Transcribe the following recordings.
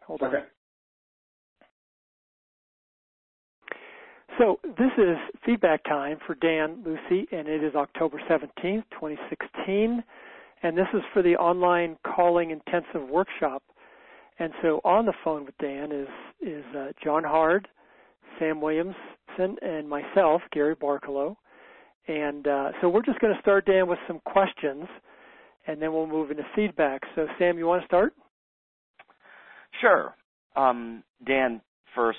Hold on. Okay. So this is feedback time for Dan Lucy, and it is October 17th, 2016, and this is for the online calling intensive workshop. And so on the phone with Dan is John Hard, Sam Williamson, and myself, Gary Barkalow. And so we're just going to start, Dan, with some questions, and then we'll move into feedback. So, Sam, you want to start? Sure. Dan, first,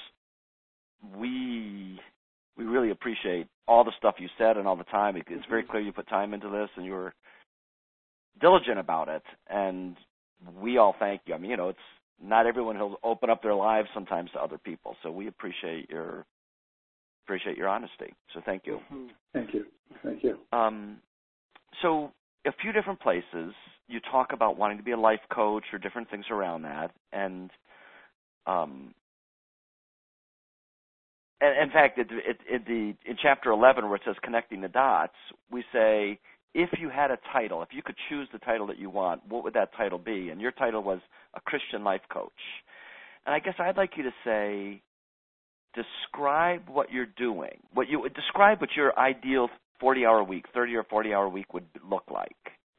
we really appreciate all the stuff you said and all the time. It's very clear you put time into this, and you were diligent about it, and we all thank you. I mean, it's not everyone who'll open up their lives sometimes to other people, so we appreciate your honesty. So thank you. Thank you. Thank you. So a few different places you talk about wanting to be a life coach or different things around that, and in fact, in chapter 11, where it says connecting the dots, we say, if you had a title, if you could choose the title that you want, what would that title be? And your title was a Christian life coach. And I guess I'd like you to say, describe what you're doing. Describe what your ideal 40-hour week, 30 or 40-hour week would look like.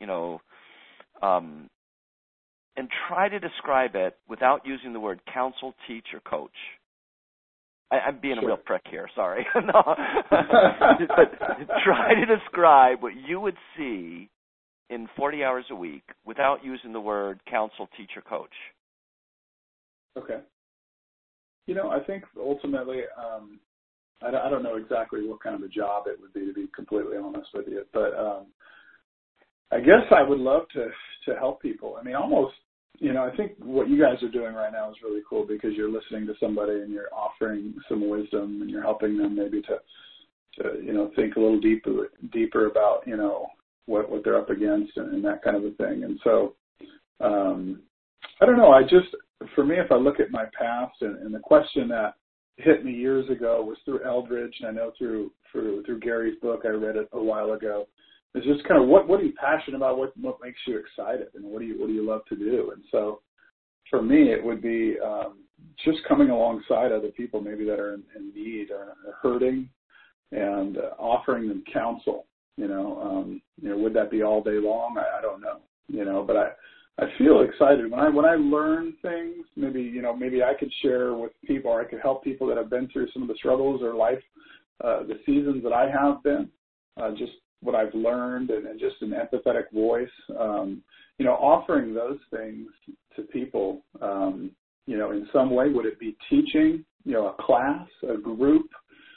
And try to describe it without using the word counsel, teach, or coach. I'm being a real prick here, sorry. No. But try to describe what you would see in 40 hours a week without using the word counsel, teach, or coach. Okay. I think ultimately, I don't know exactly what kind of a job it would be, to be completely honest with you, but I guess I would love to help people. I mean, almost, I think what you guys are doing right now is really cool, because you're listening to somebody and you're offering some wisdom, and you're helping them maybe to think a little deeper about, what they're up against and that kind of a thing. And so, I don't know. For me, if I look at my past, and the question that hit me years ago was through Eldridge, and I know through Gary's book, I read it a while ago. It's just kind of what are you passionate about? What makes you excited, and what do you love to do? And so, for me, it would be just coming alongside other people maybe that are in need or hurting, and offering them counsel. Would that be all day long? I don't know. But I feel excited when I learn things. Maybe I could share with people, or I could help people that have been through some of the struggles or life, the seasons that I have been. Just what I've learned, and just an empathetic voice, offering those things to people, in some way. Would it be teaching, a class, a group,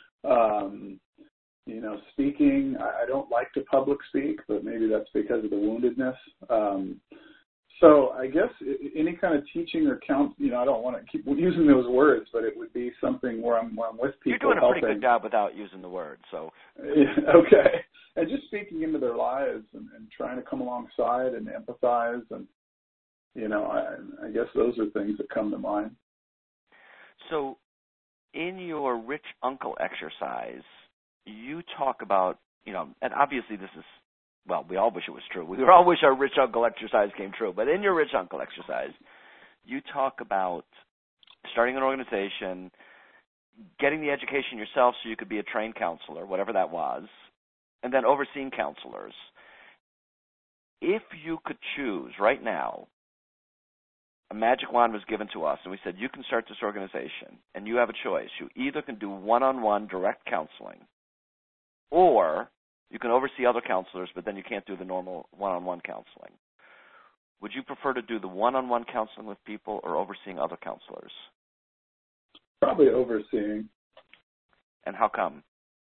speaking? I don't like to public speak, but maybe that's because of the woundedness. So I guess any kind of teaching or I don't want to keep using those words, but it would be something where I'm with people. You're doing a helping. pretty good job without using the word, so. Okay. And just speaking into their lives and trying to come alongside and empathize, and, I guess those are things that come to mind. So in your rich uncle exercise, you talk about, and obviously this is, well, we all wish it was true. We all wish our rich uncle exercise came true. But in your rich uncle exercise, you talk about starting an organization, getting the education yourself so you could be a trained counselor, whatever that was, and then overseeing counselors. If you could choose right now, a magic wand was given to us, and we said, you can start this organization, and you have a choice. You either can do one-on-one direct counseling, or you can oversee other counselors, but then you can't do the normal one-on-one counseling. Would you prefer to do the one-on-one counseling with people or overseeing other counselors? Probably overseeing. And how come?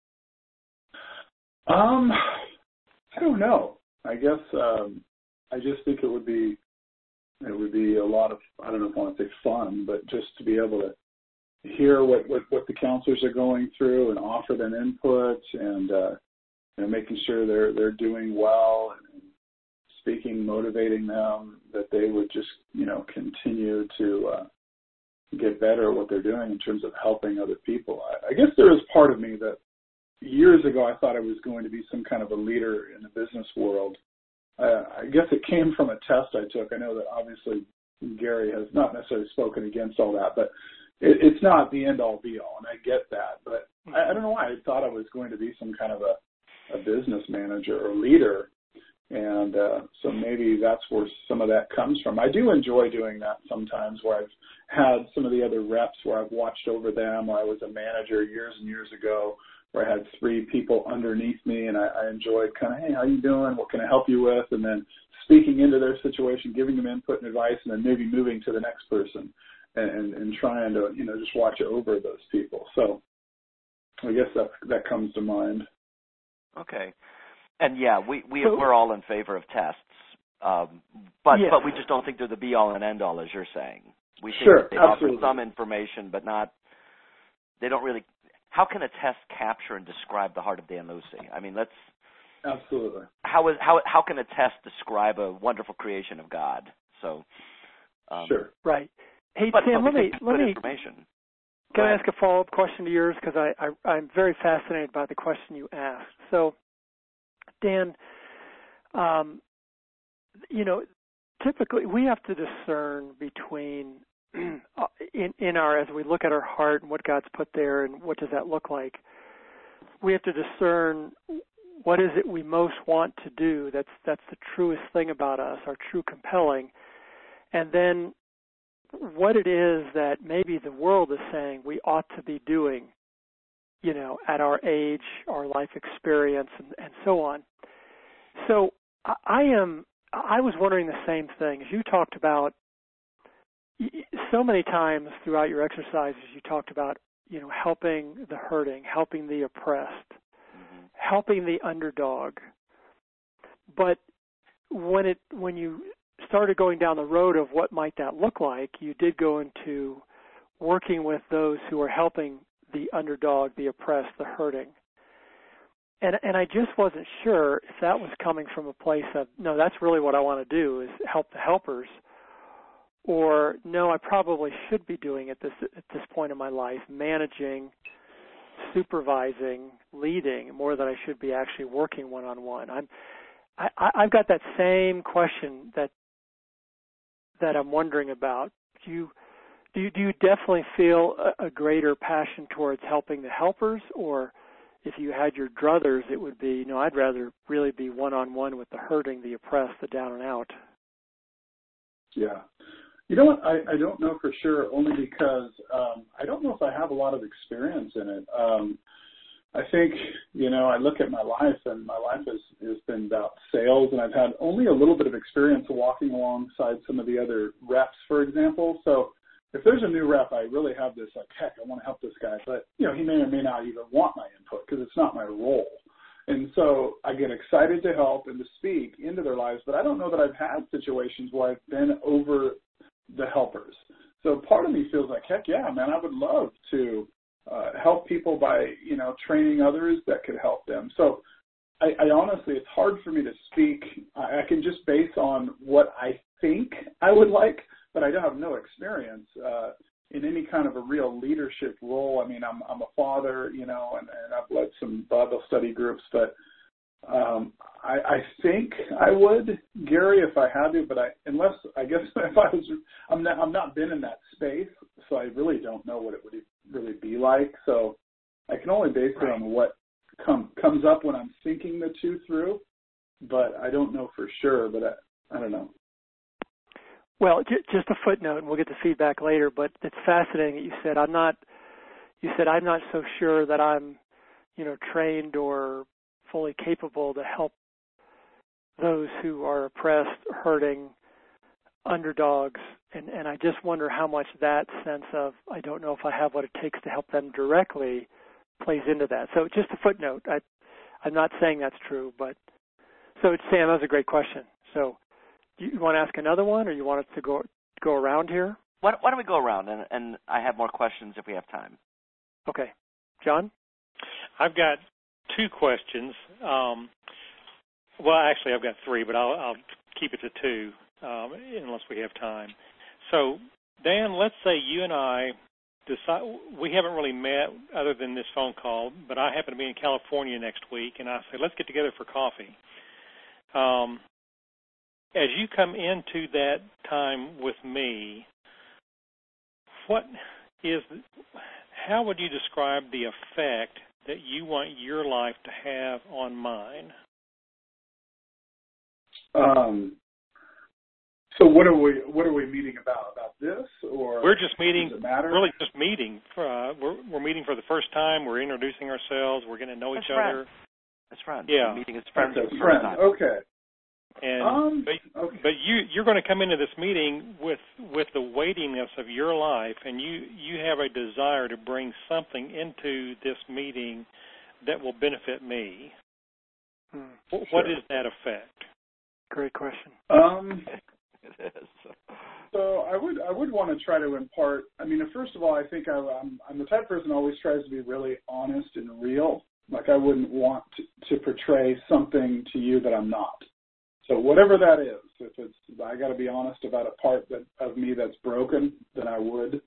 I don't know. I guess I just think it would be a lot of, I don't know if I want to say fun, but just to be able to hear what the counselors are going through and offer them input, and making sure they're doing well, and speaking, motivating them, that they would just continue to get better at what they're doing in terms of helping other people. I guess there is part of me that years ago I thought I was going to be some kind of a leader in the business world. I guess it came from a test I took. I know that obviously Gary has not necessarily spoken against all that, but it's not the end-all, be-all, and I get that. But I don't know why. I thought I was going to be some kind of a business manager or leader, and so maybe that's where some of that comes from. I do enjoy doing that sometimes, where I've had some of the other reps where I've watched over them, where I was a manager years and years ago, where I had 3 people underneath me, and I enjoyed kind of, hey, how you doing? What can I help you with? And then speaking into their situation, giving them input and advice, and then maybe moving to the next person and trying to, just watch over those people. So I guess that comes to mind. Okay. And yeah, we're all in favor of tests, but we just don't think they're the be-all and end-all, as you're saying. We think Sure, they absolutely. offer some information, but they don't really. How can a test capture and describe the heart of Dan Lucy? I mean, Absolutely. How can a test describe a wonderful creation of God? So. Sure. Right. Hey, but Sam, let me. Information. Can I ask a follow-up question to yours? Because I'm very fascinated by the question you asked. So, Dan, typically we have to discern between as we look at our heart and what God's put there and what does that look like. We have to discern what is it we most want to do. That's the truest thing about us, our true compelling, and then what it is that maybe the world is saying we ought to be doing, at our age, our life experience, and so on. So I was wondering the same thing. As you talked about, so many times throughout your exercises, you talked about, helping the hurting, helping the oppressed, helping the underdog. But when you started going down the road of what might that look like, you did go into working with those who are helping the underdog, the oppressed, the hurting. And I just wasn't sure if that was coming from a place of, no, that's really what I want to do is help the helpers, or no, I probably should be doing at this point in my life, managing, supervising, leading more than I should be actually working one-on-one. I've got that same question that I'm wondering about. Do you definitely feel a greater passion towards helping the helpers, or if you had your druthers, it would be, I'd rather really be one-on-one with the hurting, the oppressed, the down and out? Yeah. You know what? I don't know for sure, only because I don't know if I have a lot of experience in it. I think, I look at my life, and my life has been about sales, and I've had only a little bit of experience walking alongside some of the other reps, for example. So if there's a new rep, I really have this, heck, I want to help this guy. But, he may or may not even want my input because it's not my role. And so I get excited to help and to speak into their lives, but I don't know that I've had situations where I've been over the helpers. So part of me feels like, heck yeah, man, I would love to help people by, training others that could help them. So I honestly, it's hard for me to speak. I can just base on what I think I would like, but I don't have no experience in any kind of a real leadership role. I mean, I'm a father, and I've led some Bible study groups, but I think I would, Gary, if I had to, but I'm not been in that space, so I really don't know what it would really be like. So I can only base it on what comes up when I'm thinking the two through, but I don't know for sure, but I don't know. Well, just a footnote, and we'll get the feedback later, but it's fascinating that you said I'm not so sure that I'm, trained or fully capable to help those who are oppressed, hurting, underdogs, and I just wonder how much that sense of I don't know if I have what it takes to help them directly plays into that. So just a footnote. I'm not saying that's true, but so Sam, that was a great question. So you want to ask another one, or you want us to go around here? Why don't we go around, and I have more questions if we have time. Okay. John? I've got 2 questions. Well, actually, I've got 3, but I'll keep it to 2 unless we have time. So, Dan, let's say you and I decide, we haven't really met other than this phone call, but I happen to be in California next week, and I say, let's get together for coffee. as you come into that time with me, how would you describe the effect that you want your life to have on mine? So what are we meeting about? About this, or we're just meeting? Does it matter? Really, just meeting. We're meeting for the first time. We're introducing ourselves. We're getting to know each other. As friends. Yeah. We're meeting as friends. As friends. Okay. And but you're going to come into this meeting with the weightiness of your life, and you have a desire to bring something into this meeting that will benefit me. What is that effect? Great question. It is. So I would want to try to impart. I mean, first of all, I think I'm the type of person who always tries to be really honest and real. Like, I wouldn't want to portray something to you that I'm not. So whatever that is, if it's I got to be honest about a part of me that's broken, then I would.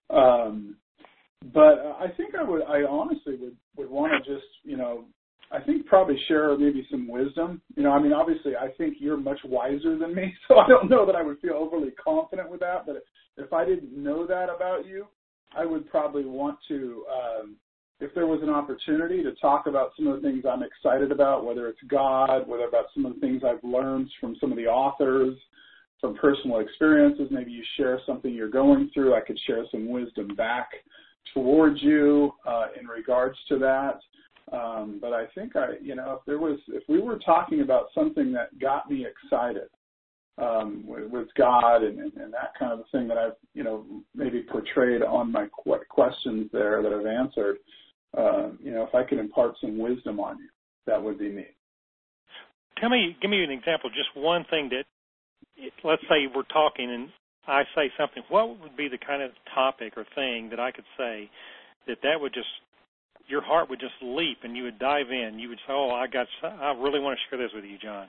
But I think I honestly would want to just, I think probably share maybe some wisdom. I mean, obviously, I think you're much wiser than me, so I don't know that I would feel overly confident with that. But if I didn't know that about you, I would probably want to, if there was an opportunity to talk about some of the things I'm excited about, whether it's God, whether about some of the things I've learned from some of the authors, from personal experiences, maybe you share something you're going through, I could share some wisdom back towards you in regards to that. But I think if we were talking about something that got me excited with God and that kind of thing that I've, maybe portrayed on my questions there that I've answered, if I could impart some wisdom on you, that would be neat. Give me an example, just one thing that, let's say we're talking and I say something, what would be the kind of topic or thing that I could say that would just, your heart would just leap and you would dive in. You would say, I really want to share this with you, John.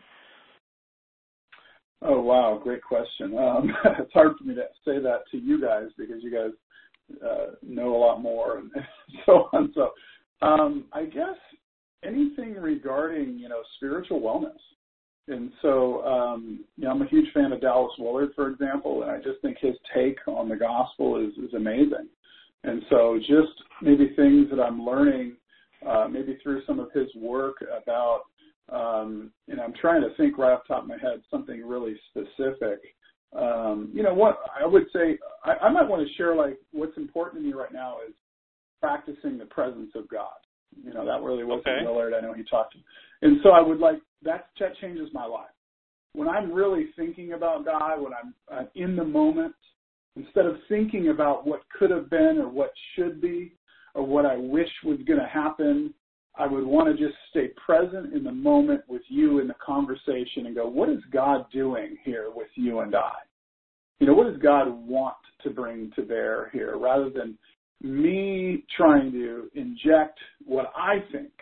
Oh, wow. Great question. It's hard for me to say that to you guys because you guys know a lot more and so on. So I guess anything regarding, spiritual wellness. And so, I'm a huge fan of Dallas Willard, for example, and I just think his take on the gospel is amazing. And so just maybe things that I'm learning, maybe through some of his work about, I'm trying to think right off the top of my head, something really specific. What I would say, I might want to share, like, what's important to me right now is practicing the presence of God. That really wasn't Willard. I know he talked to him. And so I would that changes my life. When I'm really thinking about God, when I'm in the moment, instead of thinking about what could have been or what should be or what I wish was going to happen, I would want to just stay present in the moment with you in the conversation and go, what is God doing here with you and I? What does God want to bring to bear here rather than me trying to inject what I think?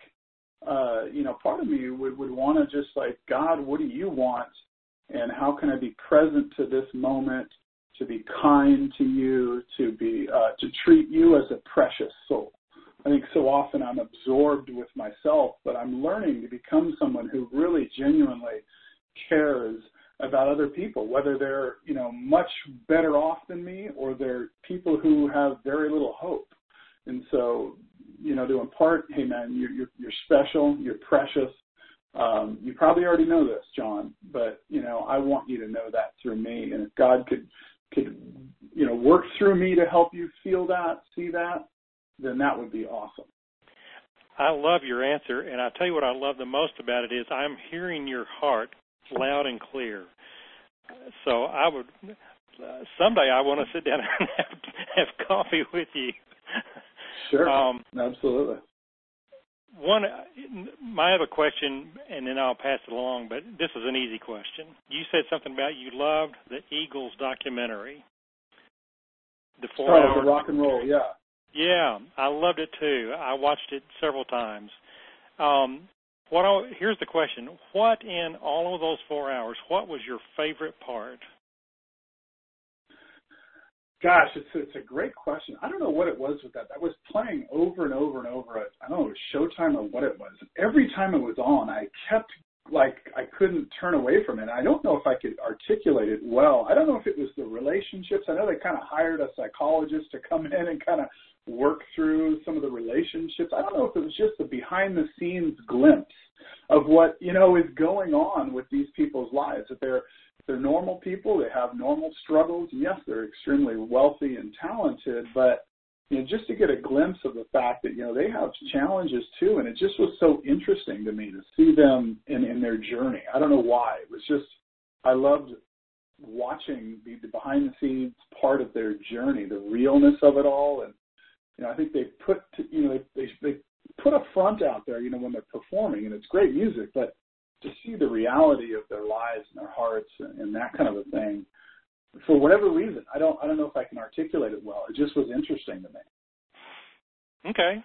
Part of me would want to just God, what do you want? And how can I be present to this moment, to be kind to you, to treat you as a precious soul? I think so often I'm absorbed with myself, but I'm learning to become someone who really genuinely cares about other people, whether they're, much better off than me or they're people who have very little hope. And so, to impart, hey man, you're special, you're precious. You probably already know this, John, but, I want you to know that through me. And if God could work through me to help you feel that, see that, then that would be awesome. I love your answer, and I'll tell you what I love the most about it is I'm hearing your heart loud and clear. So I would someday I want to sit down and have coffee with you. Sure, absolutely. My other question, and then I'll pass it along, but this is an easy question. You said something about you loved the Eagles documentary. The 4-hour. The rock and roll, yeah. Yeah, I loved it too. I watched it several times. Here's the question. What in all of those 4 hours, what was your favorite part? Gosh, it's a great question. I don't know what it was with that. I was playing over and over and over. I don't know, it was Showtime or what it was. Every time it was on, I kept like I couldn't turn away from it. I don't know if I could articulate it well. I don't know if it was the relationships. I know they kind of hired a psychologist to come in and kind of work through some of the relationships. I don't know if it was just a behind-the-scenes glimpse of what, is going on with these people's lives, that they're normal people, they have normal struggles. Yes, they're extremely wealthy and talented, but just to get a glimpse of the fact that, they have challenges too. And it just was so interesting to me to see them in their journey. I don't know why. It was just, I loved watching the behind the scenes part of their journey, the realness of it all. And, I think they put, they put a front out there, when they're performing, and it's great music, but to see the reality of their lives and their hearts and that kind of a thing, for whatever reason, I don't know if I can articulate it well. It just was interesting to me. Okay.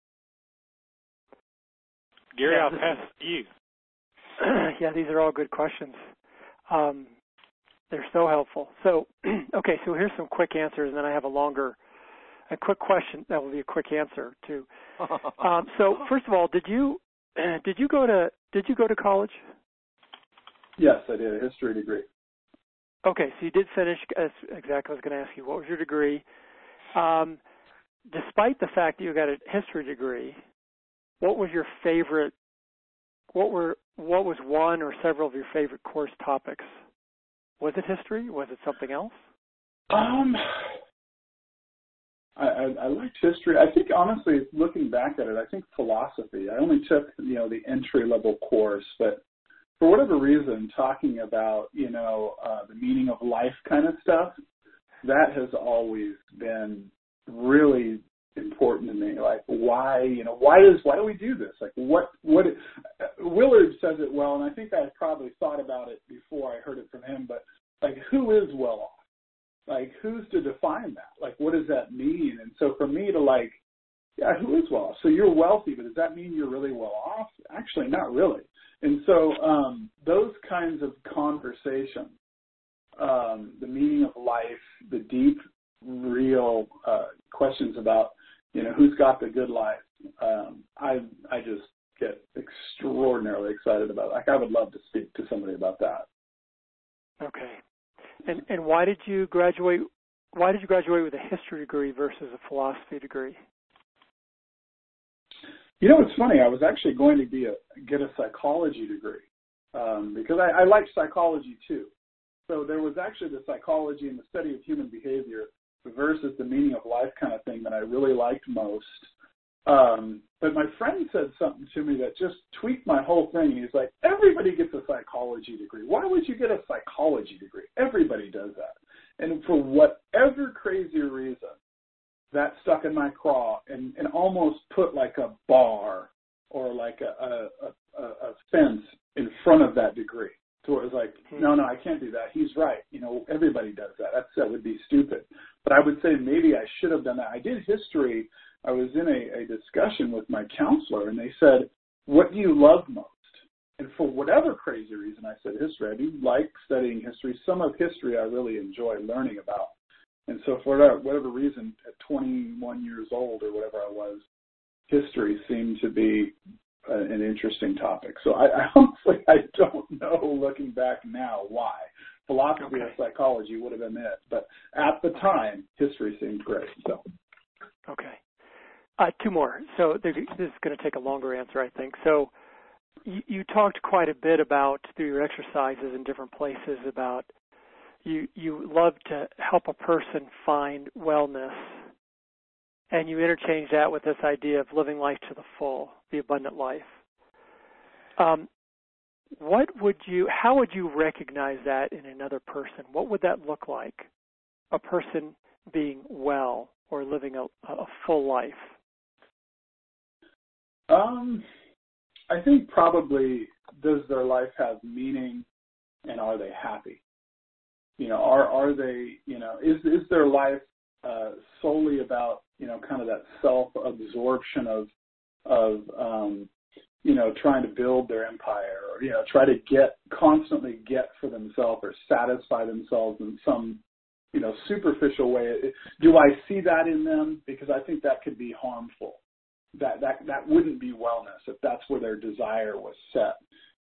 Gary, I'll pass it to you. Yeah, these are all good questions. They're so helpful. So, okay, so here's some quick answers, and then I have a quick question that will be a quick answer too. So, first of all, did you go to college? Yes, I did, a history degree. Okay, so you did finish. That's exactly what I was going to ask you. What was your degree? Despite the fact that you got a history degree, what was your favorite? What was one or several of your favorite course topics? Was it history? Was it something else? I liked history. I think, honestly, looking back at it, I think philosophy. I only took, the entry-level course, but for whatever reason, talking about, the meaning of life kind of stuff, that has always been really important to me. Like, why do we do this? Like, what Willard says it well, and I think I probably thought about it before I heard it from him, but, like, who is well off? Like, who's to define that? Like, what does that mean? And so for me to, like, yeah, who is well off? So you're wealthy, but does that mean you're really well off? Actually, not really. And so those kinds of conversations, the meaning of life, the deep, real questions about, who's got the good life, I just get extraordinarily excited about it. Like, I would love to speak to somebody about that. Okay. And why did you graduate? Why did you graduate with a history degree versus a philosophy degree? It's funny. I was actually going to get a psychology degree because I like psychology too. So there was actually the psychology and the study of human behavior versus the meaning of life kind of thing that I really liked most. But my friend said something to me that just tweaked my whole thing. He's like, everybody gets a psychology degree. Why would you get a psychology degree? Everybody does that. And for whatever crazy reason, that stuck in my craw and almost put like a bar or like a fence in front of that degree. So it was like, no, I can't do that. He's right. Everybody does that. That would be stupid. But I would say maybe I should have done that. I did history. I was in a discussion with my counselor, and they said, what do you love most? And for whatever crazy reason, I said history. I do like studying history. Some of history I really enjoy learning about. And so for whatever reason, at 21 years old or whatever I was, history seemed to be an interesting topic. So I honestly, I don't know, looking back now, why. Philosophy or psychology would have been it. But at the time, history seemed great. So. Okay. Two more. So this is going to take a longer answer, I think. So you talked quite a bit about, through your exercises in different places, about you love to help a person find wellness, and you interchange that with this idea of living life to the full, the abundant life. How would you recognize that in another person? What would that look like, a person being well or living a full life? I think probably, does their life have meaning, and are they happy? Are they, is their life solely about, kind of that self-absorption of trying to build their empire, or, try to constantly get for themselves or satisfy themselves in some, superficial way? Do I see that in them? Because I think that could be harmful. That wouldn't be wellness if that's where their desire was set.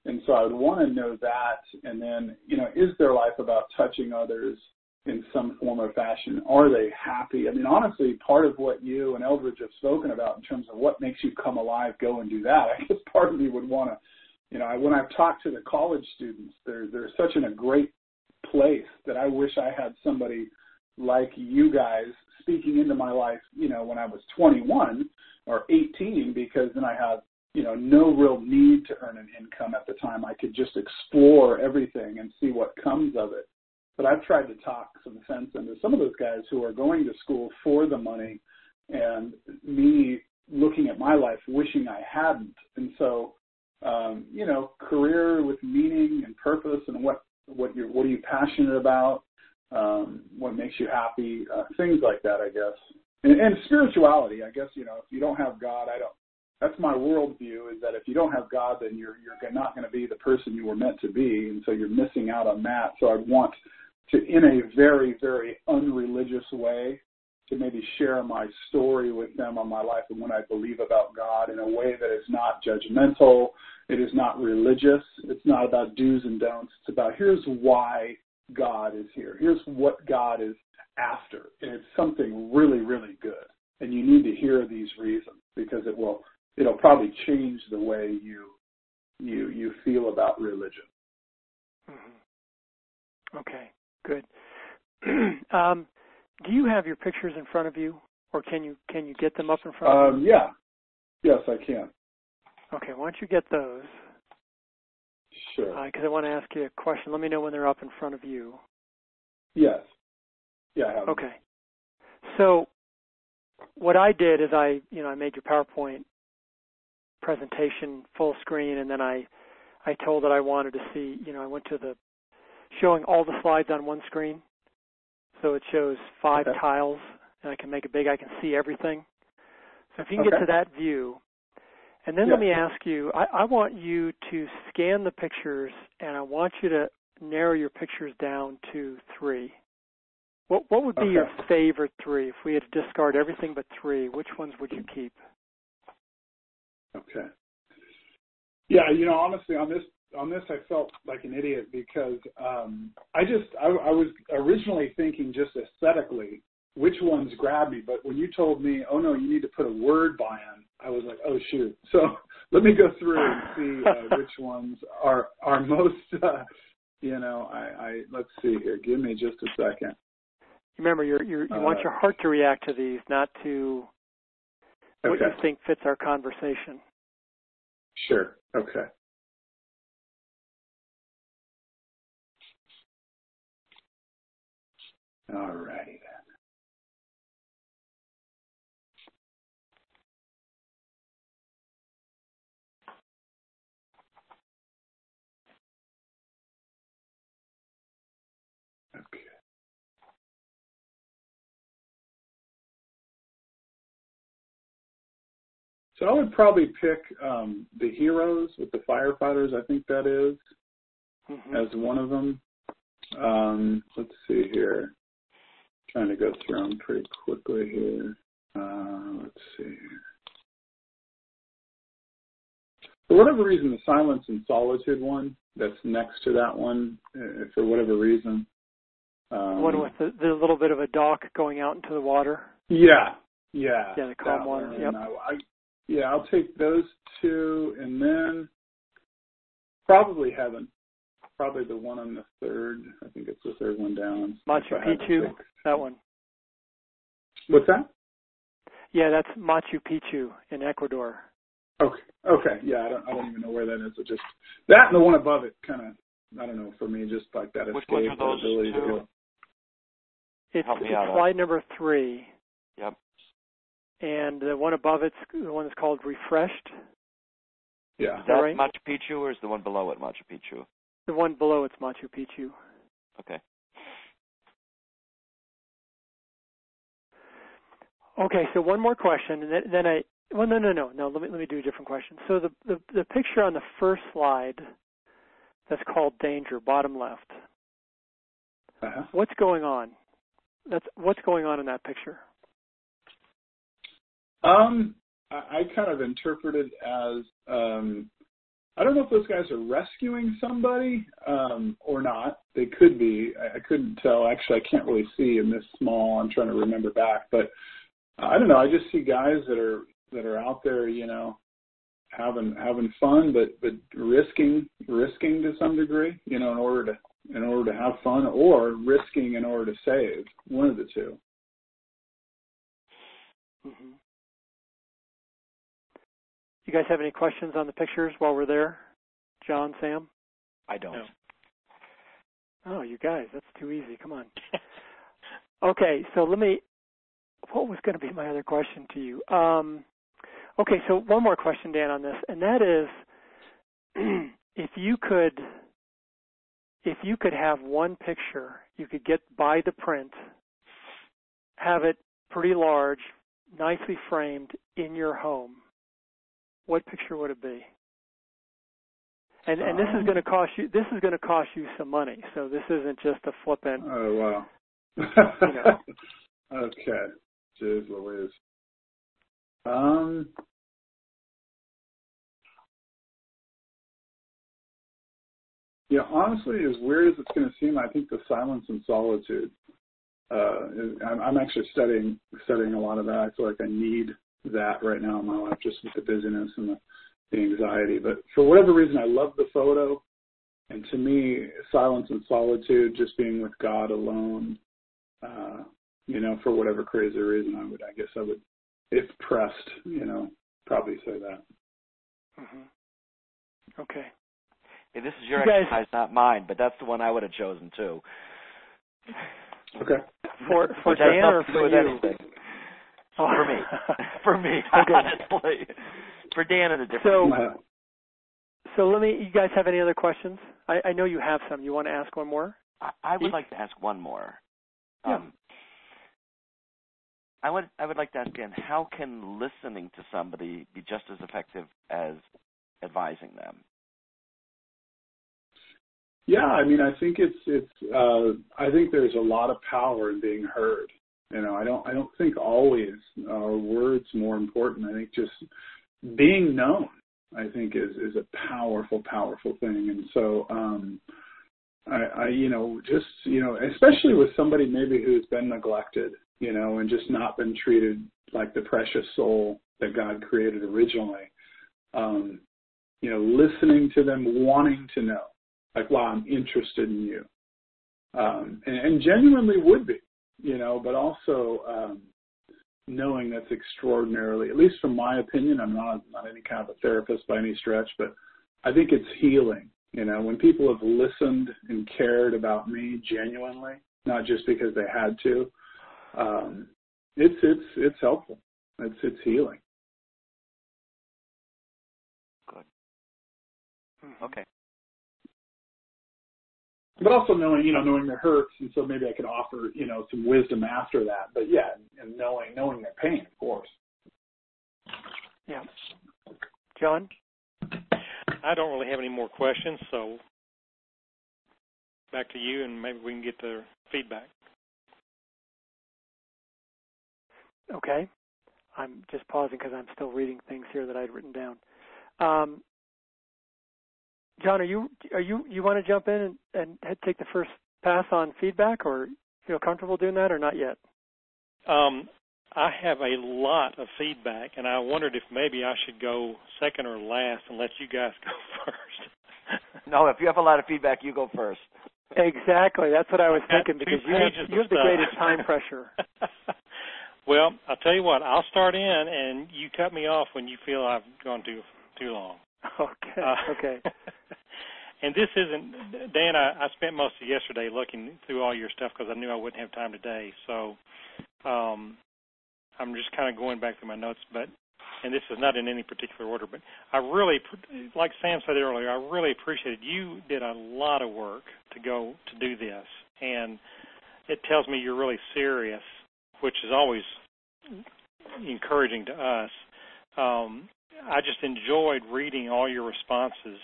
And so I would want to know that. And then, is their life about touching others in some form or fashion? Are they happy? I mean, honestly, part of what you and Eldridge have spoken about in terms of what makes you come alive, go and do that, I guess part of me would want to, when I've talked to the college students, they're such in a great place that I wish I had somebody like you guys speaking into my life, when I was 21 or 18, because then I have, no real need to earn an income at the time. I could just explore everything and see what comes of it. But I've tried to talk some sense into some of those guys who are going to school for the money, and me looking at my life wishing I hadn't. And so, career with meaning and purpose, and what are you passionate about, what makes you happy, things like that, I guess. And spirituality, I guess, if you don't have God, that's my worldview, is that if you don't have God, then you're not going to be the person you were meant to be, and so you're missing out on that. So I want to, in a very, very unreligious way, to maybe share my story with them on my life and what I believe about God in a way that is not judgmental. It is not religious. It's not about do's and don'ts. It's about, here's why God is here. Here's what God is after. And it's something really, really good. And you need to hear these reasons, because it'll probably change the way you feel about religion. Mm-hmm. Okay, good. Do you have your pictures in front of you, or can you get them up in front of you? Yeah. Yes, I can. Okay, why don't you get those? Sure. Because I want to ask you a question. Let me know when they're up in front of you. Yes. Yeah, I have. Okay. So what I did is I made your PowerPoint presentation full screen, and then I told that I wanted to see, I went to the showing all the slides on one screen. So it shows 5 tiles, and I can make it big. I can see everything. So if you can get to that view, and then let me ask you, I want you to scan the pictures, and I want you to narrow your pictures down to 3. What would be your favorite 3? If we had to discard everything but 3, which ones would you keep? Okay. Yeah, honestly, on this I felt like an idiot, because I was originally thinking just aesthetically which ones grabbed me, but when you told me, oh no, you need to put a word buy-in, I was like, oh shoot. So let me go through and see which ones are most, let's see here. Give me just a second. Remember, you want your heart to react to these, not to what you think fits our conversation. Sure. Okay. All righty then. Okay. So I would probably pick the heroes with the firefighters, I think that is, as one of them. Let's see here. Trying to go through them pretty quickly here. Let's see here. For whatever reason, the Silence and Solitude one that's next to that one, for whatever reason. One with the little bit of a dock going out into the water? Yeah, the calm water, yep. I'll take those 2, and then probably Heaven. Probably the one on the third. I think it's the third one down. Machu Picchu, that one. What's that? Yeah, that's Machu Picchu in Ecuador. Okay. Yeah, I don't even know where that is. It just that and the one above it, kind of. I don't know. For me, just like that escape. Which ones are those ability two? to go. It's slide number 3. Yep. And the one above it's the one that's called Refreshed. Yeah. Is that right? Machu Picchu, or is the one below it Machu Picchu? The one below it's Machu Picchu. Okay. Okay, so one more question, and then no. Let me do a different question. So the picture on the first slide that's called Danger, bottom left. What's going on? What's going on in that picture? I kind of interpret it as I don't know if those guys are rescuing somebody or not. They could be. I couldn't tell. Actually, I can't really see in this small. I'm trying to remember back, but I don't know. I just see guys that are out there, you know, having fun, but risking to some degree, you know, in order to have fun, or risking in order to save. One of the two. Mm-hmm. You guys have any questions on the pictures while we're there? John, Sam? I don't. No. Oh, you guys, that's too easy. Come on. Okay, so what was going to be my other question to you? Okay, so one more question, Dan, on this, and that is, if you could have one picture, you could buy the print, have it pretty large, nicely framed in your home, what picture would it be? And this is going to cost you. This is going to cost you some money. So this isn't just a flippant. Oh wow. You know. Okay. Jeez Louise. Yeah, honestly, as weird as it's going to seem, I think the silence and solitude. I'm actually studying a lot of that. I feel like I need that right now in my life, just with the busyness and the anxiety. But for whatever reason, I love the photo. And to me, silence and solitude, just being with God alone, you know, for whatever crazy reason, I guess I would, if pressed, you know, probably say that. Mm-hmm. Okay. Hey, this is your exercise, not mine, but that's the one I would have chosen too. Okay. For Dan or for you? Oh. For me, okay. honestly. For Dan, it's a different. So you guys have any other questions? I know you have some. You want to ask one more? I would like to ask one more. Yeah. I would like to ask Dan, how can listening to somebody be just as effective as advising them? Yeah, I mean, I think I think there's a lot of power in being heard. You know, I don't think always are words more important. I think just being known, I think, is a powerful thing. And so, I you know, just, you know, especially with somebody maybe who's been neglected, you know, and just not been treated like the precious soul that God created originally. You know, listening to them, wanting to know, like, wow, I'm interested in you, and genuinely would be, you know, but also knowing that's extraordinarily, at least from my opinion, I'm not any kind of a therapist by any stretch, but I think it's healing, you know, when people have listened and cared about me genuinely, not just because they had to. It's helpful. It's healing. Good. Okay. But also knowing their hurts, and so maybe I could offer, you know, some wisdom after that. But yeah, and knowing their pain, of course. Yeah. John? I don't really have any more questions, so back to you, and maybe we can get the feedback. Okay. I'm just pausing because I'm still reading things here that I'd written down. John, you want to jump in and take the first pass on feedback, or feel comfortable doing that, or not yet? I have a lot of feedback, and I wondered if maybe I should go second or last and let you guys go first. No, if you have a lot of feedback, you go first. Exactly. That's what I was thinking, because you have the greatest time pressure. Well, I'll tell you what. I'll start in, and you cut me off when you feel I've gone too long. Okay. Okay. And this isn't, Dan, I spent most of yesterday looking through all your stuff because I knew I wouldn't have time today. So I'm just kind of going back through my notes, and this is not in any particular order, but I really, like Sam said earlier, I really appreciated you did a lot of work to do this. And it tells me you're really serious, which is always encouraging to us. I just enjoyed reading all your responses.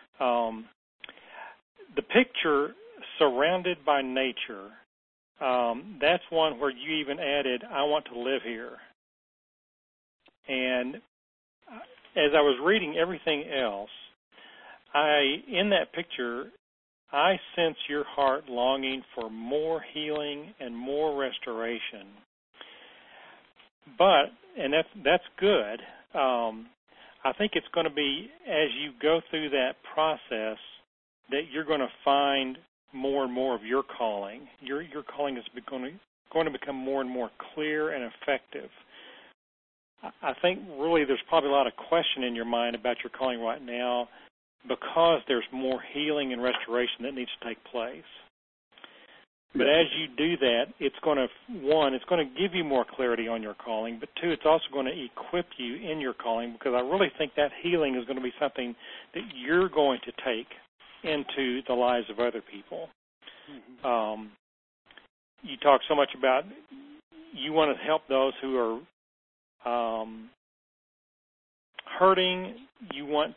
The picture, surrounded by nature, that's one where you even added, I want to live here. And as I was reading everything else, in that picture, I sense your heart longing for more healing and more restoration. But, and that's good. I think it's going to be, as you go through that process, that you're going to find more and more of your calling. Your calling is going to become more and more clear and effective. I think really there's probably a lot of question in your mind about your calling right now because there's more healing and restoration that needs to take place. But as you do that, it's going to give you more clarity on your calling, but two, it's also going to equip you in your calling, because I really think that healing is going to be something that you're going to take into the lives of other people. Mm-hmm. You talk so much about you want to help those who are hurting, you want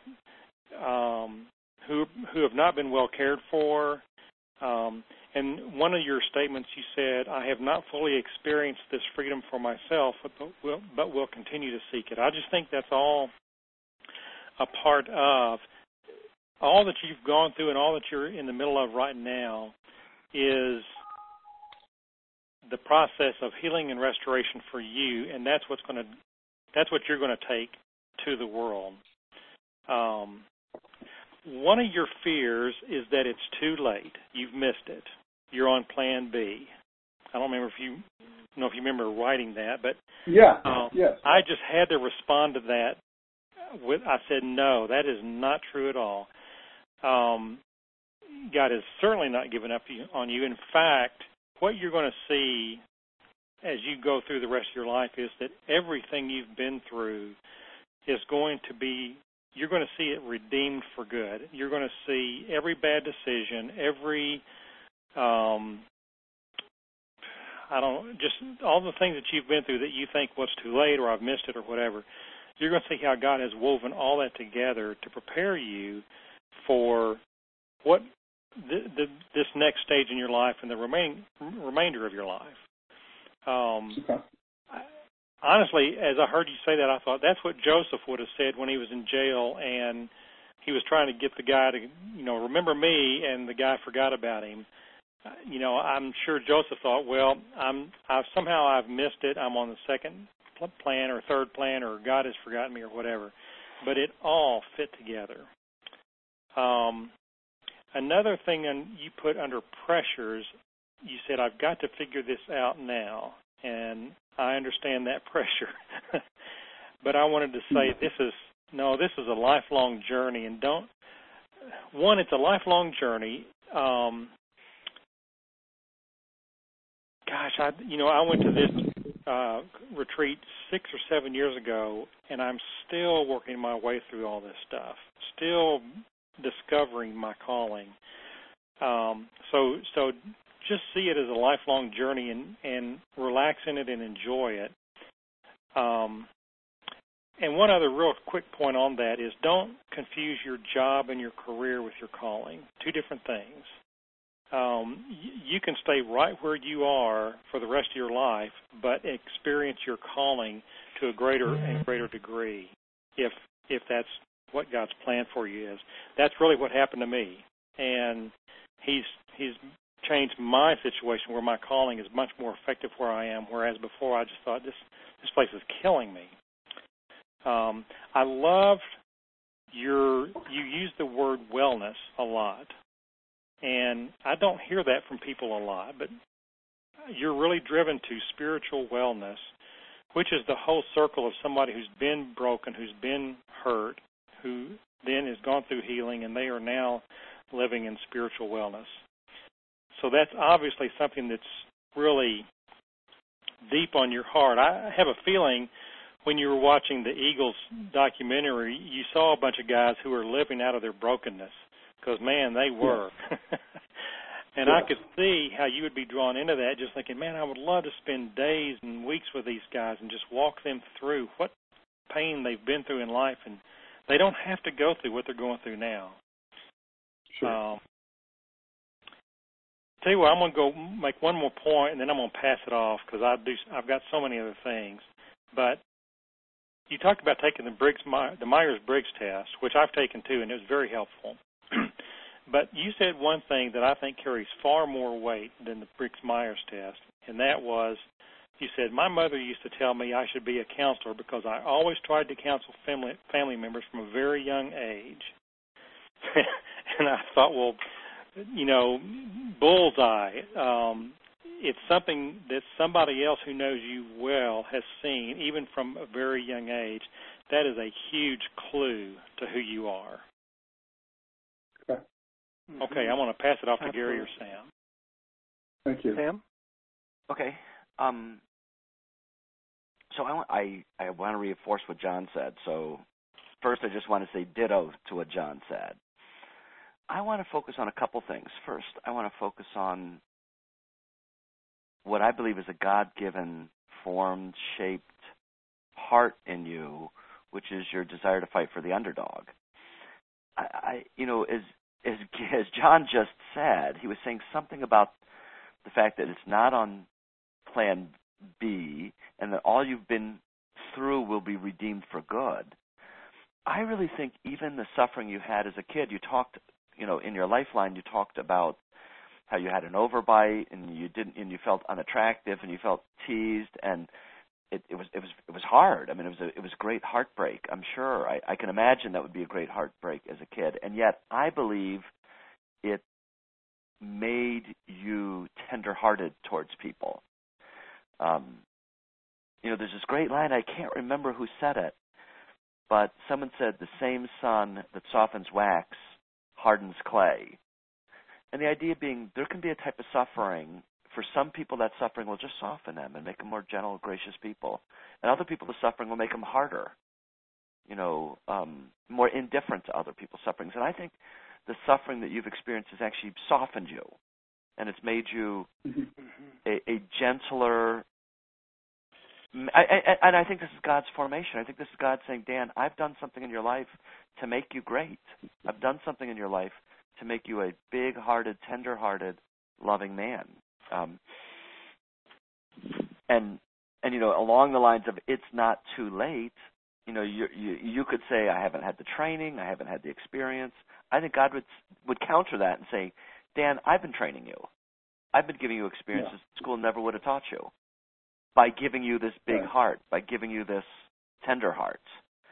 who have not been well cared for. And one of your statements, you said, I have not fully experienced this freedom for myself, but will continue to seek it. I just think that's all a part of all that you've gone through, and all that you're in the middle of right now is the process of healing and restoration for you, and that's what you're going to take to the world. One of your fears is that it's too late. You've missed it. You're on Plan B. I don't remember if you remember writing that, but yes. I just had to respond to that. I said, no, that is not true at all. God has certainly not given up on you. In fact, what you're going to see as you go through the rest of your life is that everything you've been through is going to be, you're going to see it redeemed for good. You're going to see every bad decision, every, just all the things that you've been through that you think was too late or I've missed it or whatever. You're going to see how God has woven all that together to prepare you for what this next stage in your life and the remainder of your life. Okay. Honestly, as I heard you say that, I thought that's what Joseph would have said when he was in jail and he was trying to get the guy to, remember me, and the guy forgot about him. I'm sure Joseph thought, well, I've missed it. I'm on the second plan or third plan, or God has forgotten me or whatever. But it all fit together. Another thing you put under pressures, you said, I've got to figure this out now. And I understand that pressure. But I wanted to say this is a lifelong journey. And it's a lifelong journey. I went to this retreat 6 or 7 years ago, and I'm still working my way through all this stuff, still discovering my calling. So just see it as a lifelong journey and relax in it and enjoy it. And one other real quick point on that is don't confuse your job and your career with your calling. Two different things. You can stay right where you are for the rest of your life, but experience your calling to a greater and greater degree if that's what God's plan for you is. That's really what happened to me. And He's changed my situation where my calling is much more effective where I am, whereas before I just thought this place is killing me. I loved you used the word wellness a lot, and I don't hear that from people a lot, but you're really driven to spiritual wellness, which is the whole circle of somebody who's been broken, who's been hurt, who then has gone through healing, and they are now living in spiritual wellness. So that's obviously something that's really deep on your heart. I have a feeling when you were watching the Eagles documentary, you saw a bunch of guys who were living out of their brokenness, because, man, they were. And I could see how you would be drawn into that, just thinking, man, I would love to spend days and weeks with these guys and just walk them through what pain they've been through in life, and they don't have to go through what they're going through now. Sure. Tell you what, I'm going to go make one more point, and then I'm going to pass it off because I've got so many other things. But you talked about taking the Myers-Briggs test, which I've taken too, and it was very helpful. But you said one thing that I think carries far more weight than the Briggs-Myers test, and that was, you said, my mother used to tell me I should be a counselor because I always tried to counsel family members from a very young age. And I thought, well, bullseye. It's something that somebody else who knows you well has seen, even from a very young age. That is a huge clue to who you are. Okay. Okay, I'm going to pass it off to Gary or Sam. Thank you. Sam? Okay. So I want to reinforce what John said. So first, I just want to say ditto to what John said. I want to focus on a couple things. First, I want to focus on what I believe is a God-given, formed, shaped heart in you, which is your desire to fight for the underdog. As John just said, he was saying something about the fact that it's not on plan B and that all you've been through will be redeemed for good. I really think even the suffering you had as a kid, you talked, in your lifeline, you talked about how you had an overbite and you felt unattractive and you felt teased, and it was hard. I mean, it was great heartbreak. I'm sure. I can imagine that would be a great heartbreak as a kid, and yet I believe it made you tender-hearted towards people. There's this great line, I can't remember who said it, but someone said, the same sun that softens wax hardens clay. And the idea being there can be a type of suffering. For some people, that suffering will just soften them and make them more gentle, gracious people. And other people, the suffering will make them harder, more indifferent to other people's sufferings. And I think the suffering that you've experienced has actually softened you, and it's made you a gentler. And I think this is God's formation. I think this is God saying, Dan, I've done something in your life to make you great. I've done something in your life to make you a big-hearted, tender-hearted, loving man. And along the lines of it's not too late, you could say, I haven't had the training, I haven't had the experience. I think God would counter that and say, Dan, I've been training you. I've been giving you experiences school never would have taught you by giving you this big heart, by giving you this tender heart.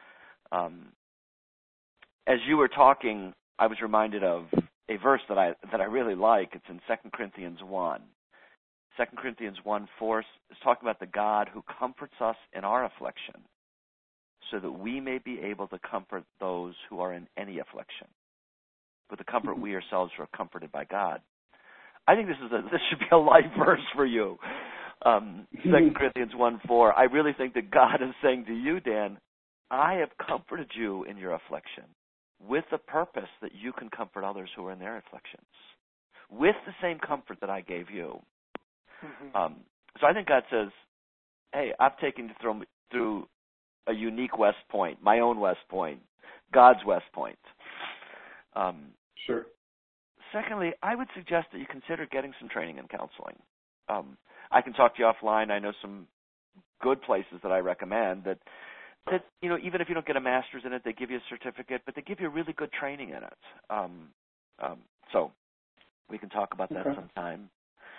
As you were talking, I was reminded of a verse that I really like. It's in 2 Corinthians 1. 2 Corinthians 1:4 is talking about the God who comforts us in our affliction so that we may be able to comfort those who are in any affliction. With the comfort we ourselves are comforted by God. I think this should be a life verse for you. 2 Corinthians 1:4. I really think that God is saying to you, Dan, I have comforted you in your affliction with the purpose that you can comfort others who are in their afflictions with the same comfort that I gave you. So I think God says, hey, I've taken you through a unique West Point, my own West Point, God's West Point. Sure. Secondly, I would suggest that you consider getting some training in counseling. I can talk to you offline. I know some good places that I recommend that even if you don't get a master's in it, they give you a certificate, but they give you really good training in it. So we can talk about that sometime.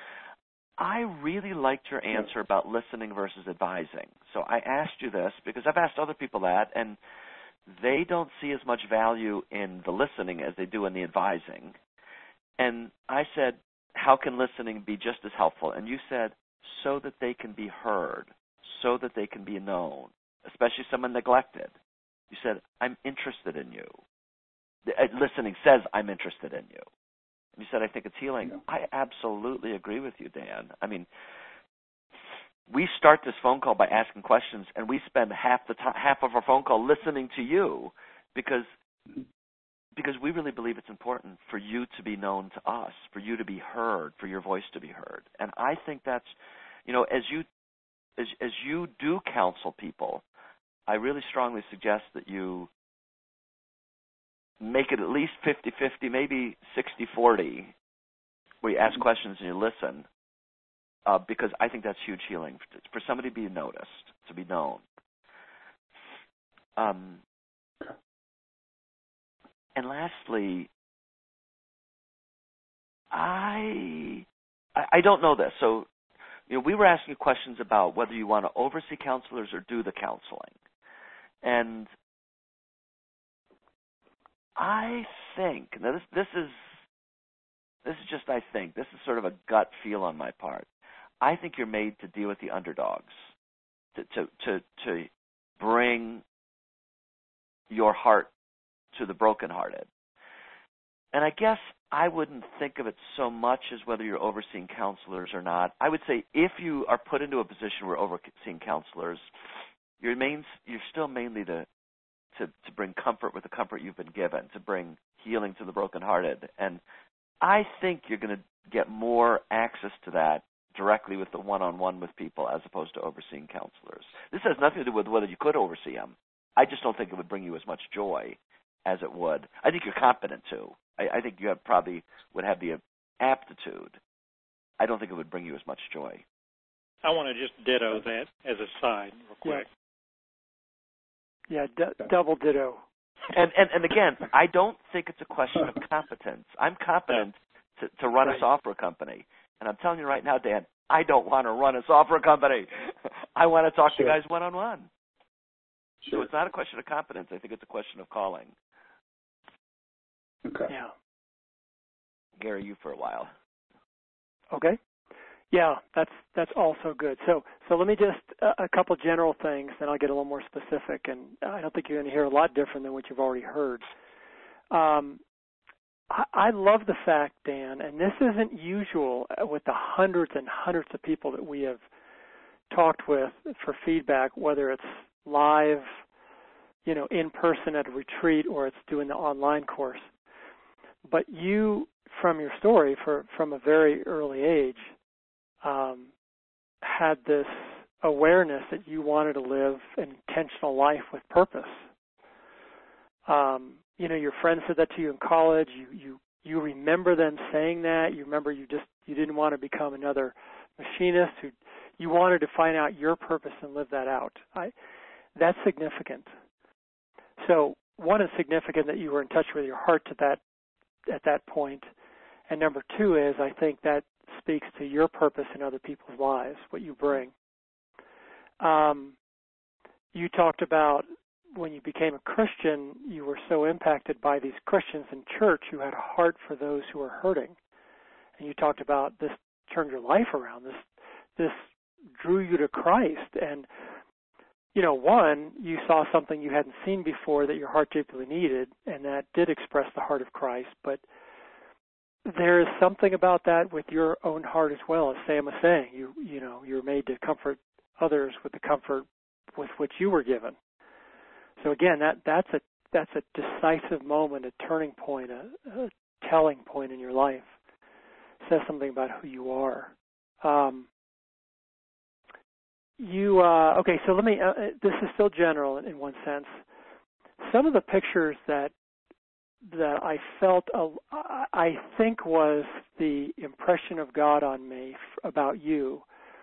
I really liked your answer about listening versus advising. So I asked you this because I've asked other people that, and they don't see as much value in the listening as they do in the advising. And I said, how can listening be just as helpful? And you said, so that they can be heard, so that they can be known, especially someone neglected. You said, I'm interested in you. Listening says, I'm interested in you. And you said, I think it's healing. Yeah. I absolutely agree with you, Dan. I mean, we start this phone call by asking questions, and we spend half of our phone call listening to you because we really believe it's important for you to be known to us, for you to be heard, for your voice to be heard. And I think that's, as you do counsel people, I really strongly suggest that you make it at least 50-50, maybe 60-40, where you ask questions and you listen, because I think that's huge healing, for somebody to be noticed, to be known. And lastly, I don't know this. So, we were asking questions about whether you want to oversee counselors or do the counseling. And I think, now this is just, I think, this is sort of a gut feel on my part. I think you're made to deal with the underdogs, to bring your heart to the brokenhearted. And I guess I wouldn't think of it so much as whether you're overseeing counselors or not. I would say if you are put into a position where overseeing counselors, you're still mainly to bring comfort with the comfort you've been given, to bring healing to the brokenhearted. And I think you're going to get more access to that directly with the one-on-one with people as opposed to overseeing counselors. This has nothing to do with whether you could oversee them. I just don't think it would bring you as much joy as it would. I think you're competent to. I think you probably would have the aptitude. I don't think it would bring you as much joy. I want to just ditto that as a side real quick. Yeah, double ditto. And again, I don't think it's a question of competence. I'm competent to run a software company. And I'm telling you right now, Dan, I don't want to run a software company. I want to talk to guys one-on-one. So it's not a question of competence. I think it's a question of calling. Okay. Yeah. Gary, you for a while. Okay. Yeah, that's also good. So let me just a couple general things, then I'll get a little more specific. And I don't think you're going to hear a lot different than what you've already heard. I love the fact, Dan, and this isn't usual with the hundreds and hundreds of people that we have talked with for feedback, whether it's live, in person at a retreat, or it's doing the online course. But you, from your story, from a very early age, had this awareness that you wanted to live an intentional life with purpose. Your friends said that to you in college. You remember them saying that. You remember you didn't want to become another machinist. You wanted to find out your purpose and live that out. That's significant. So one is significant that you were in touch with your heart at that point. And number two is I think that speaks to your purpose in other people's lives, what you bring. You talked about when you became a Christian, you were so impacted by these Christians in church, you had a heart for those who were hurting. And you talked about this turned your life around. This drew you to Christ. And, one, you saw something you hadn't seen before that your heart deeply needed, and that did express the heart of Christ. But there is something about that with your own heart as well, as Sam was saying. You're made to comfort others with the comfort with which you were given. So again, that's a decisive moment, a turning point, a telling point in your life. It says something about who you are. Okay, so let me. This is still general in one sense. Some of the pictures that I felt, I think, was the impression of God on me about you.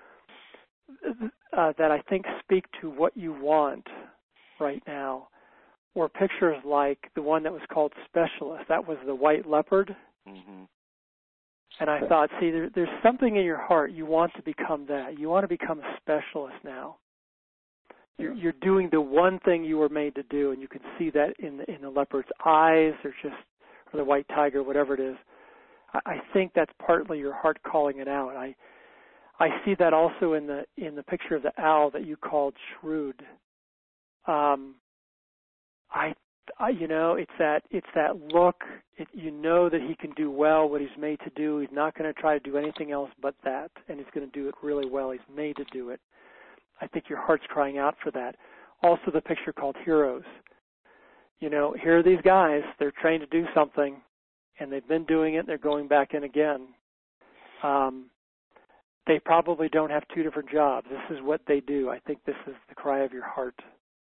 That I think speak to what you want right now, were pictures like the one that was called Specialist. That was the white leopard. Mm-hmm. And I thought, see, there's something in your heart. You want to become that. You want to become a specialist now. You're doing the one thing you were made to do, and you can see that in the leopard's eyes, or the white tiger, whatever it is. I think that's partly your heart calling it out. I see that also in the picture of the owl that you called Shrewd. It's that look. You know that he can do well what he's made to do. He's not going to try to do anything else but that, and he's going to do it really well. He's made to do it. I think your heart's crying out for that. Also, the picture called Heroes. Here are these guys. They're trained to do something, and they've been doing it. They're going back in again. They probably don't have two different jobs. This is what they do. I think this is the cry of your heart.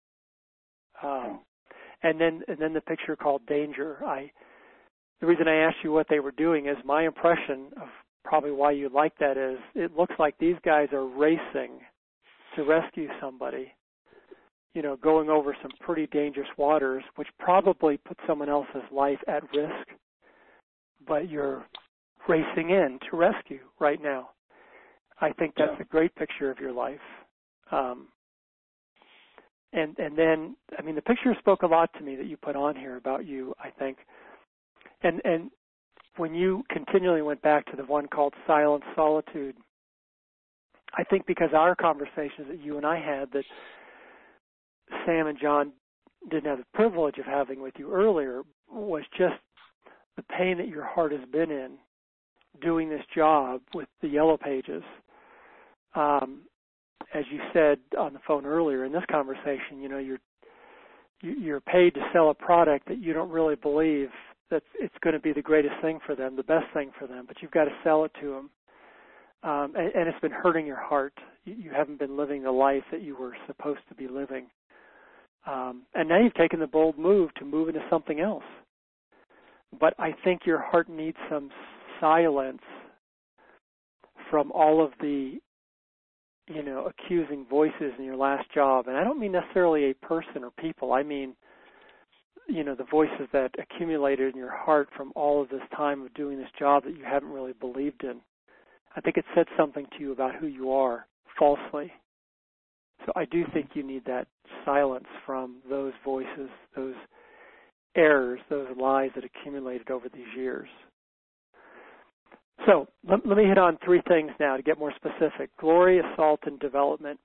And then the picture called Danger. The reason I asked you what they were doing is my impression of probably why you like that is it looks like these guys are racing to rescue somebody, going over some pretty dangerous waters, which probably put someone else's life at risk. But you're racing in to rescue right now. I think that's a great picture of your life. And then, I mean, the picture spoke a lot to me that you put on here about you, I think. And when you continually went back to the one called Silent Solitude, I think because our conversations that you and I had that Sam and John didn't have the privilege of having with you earlier was just the pain that your heart has been in doing this job with the Yellow Pages. As you said on the phone earlier in this conversation, you know, you're paid to sell a product that you don't really believe that it's going to be the greatest thing for them, the best thing for them, but you've got to sell it to them. And it's been hurting your heart. You haven't been living the life that you were supposed to be living. And now you've taken the bold move to move into something else. But I think your heart needs some silence from all of the, you know, accusing voices in your last job. And I don't mean necessarily a person or people. I mean, you know, the voices that accumulated in your heart from all of this time of doing this job that you haven't really believed in. I think it said something to you about who you are falsely. So I do think you need that silence from those voices, those errors, those lies that accumulated over these years. So let me hit on three things now to get more specific. Glory, assault, and development.